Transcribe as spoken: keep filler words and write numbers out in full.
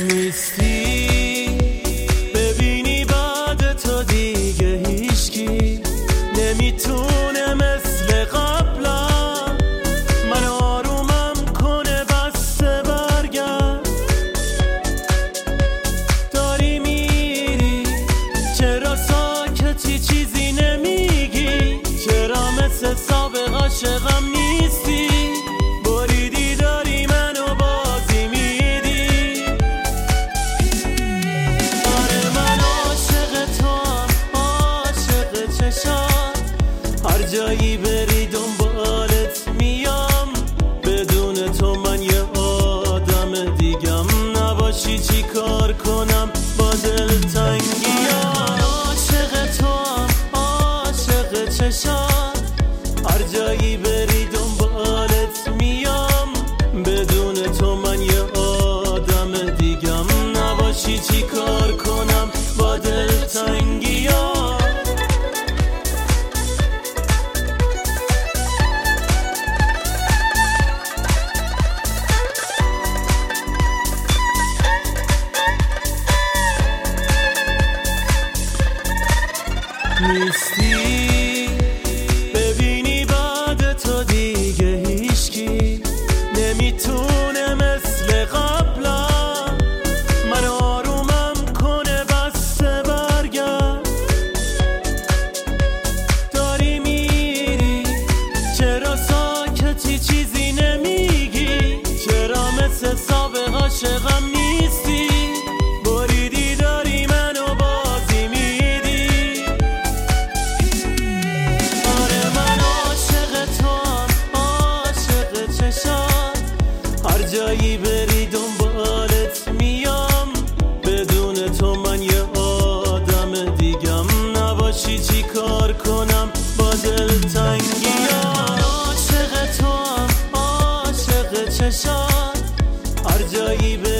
نیستی ببینی بعد تو دیگه هیچکی نمیتونه مثل قبلا من آرومم کنه بسته برگرد. داری میری چرا ساکتی چیزی نمیگی؟ چرا مثل سابق عاشقم نیستی؟ بریدی داری منو بازی میدی. آره من عاشق توام، عاشق چشات، هر جایی بری دنبالت میام. بدون تو من یه آدم دیگم، نباشی چی کار کنم با دلتنگیام. عاشق توام، عاشق چشات، هر جایی بری دنبالت میام. بدون تو من یه آدم دیگم، نباشی چی کار کنم با دلتنگیام. نیستی ببینی بعد تو دیگه هیچکی نمیتونه مثل قبلا من آرومم کنه بسته برگرد. داری میری چرا ساکتی چیزی نمیگی؟ چرا مثل سابق عاشقم نیستی؟ بریدی داری منو بازی میدی. آره من عاشق توام، عاشق چشات، هر جایی بری دنبالت میام. بدون تو من یه آدم دیگم، نباشی چی کار کنم با دلتنگیام. عاشق توام، عاشق چشات، هر جایی بری